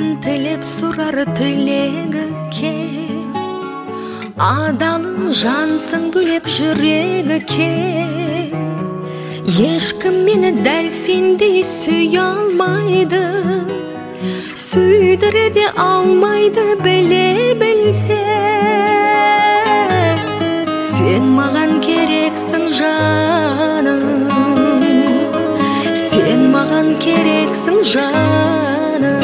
тілеп сұрар тілегі кем, адалым жансың бөлек жүрегі кем. Ешкім мені дәл сендей сүй алмайды, сүйдіре де алмайды, біле білсе. Сен маған керексің жаным, сен маған керексің жаным.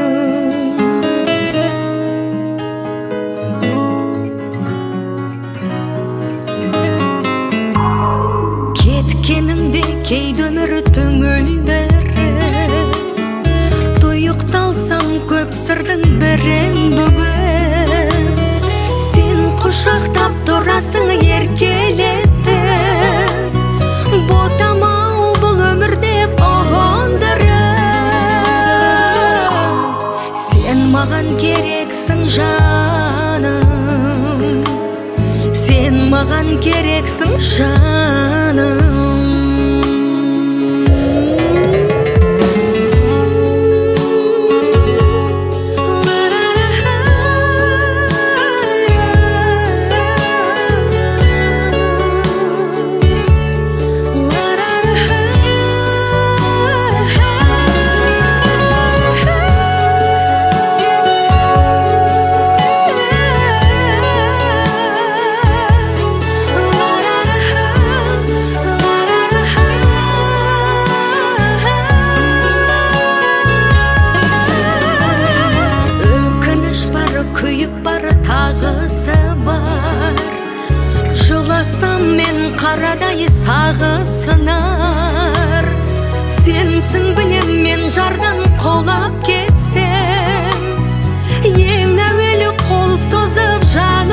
Кеткеніңде кейде өмір түңілдіріп, тұйықталсам көп сырдың бірін бүгіп, сен құшақтап тұрасың еркелетіп, ботамау бұл өмір деп ұғындырып. Сен маған керексің жаным, сен маған керексің жаным. Күйік бар, тағысы бар, жыласам мен қарадай сағысынар. Сенсің білем мен жардан қолап кетсем, ең әуелі қол созып жан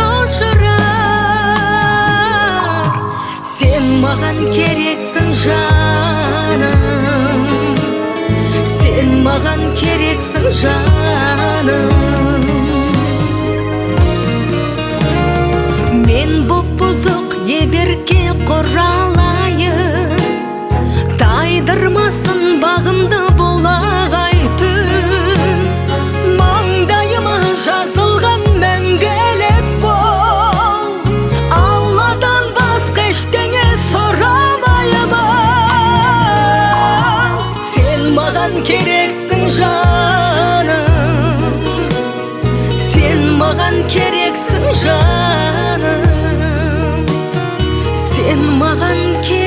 ұшырар. Сен маған керексің жаным, сен маған керексің жаным. Мен бұп-бұзық еберке құралайын, тайдырмасын бағымды бұлағай түн. Маңдайыма жазылған мәңгілік бол, Алладан басқа ештеңе сұрамаймын. Сен маған керексің жаным, сен маған керексің жаным, сен маған керексің.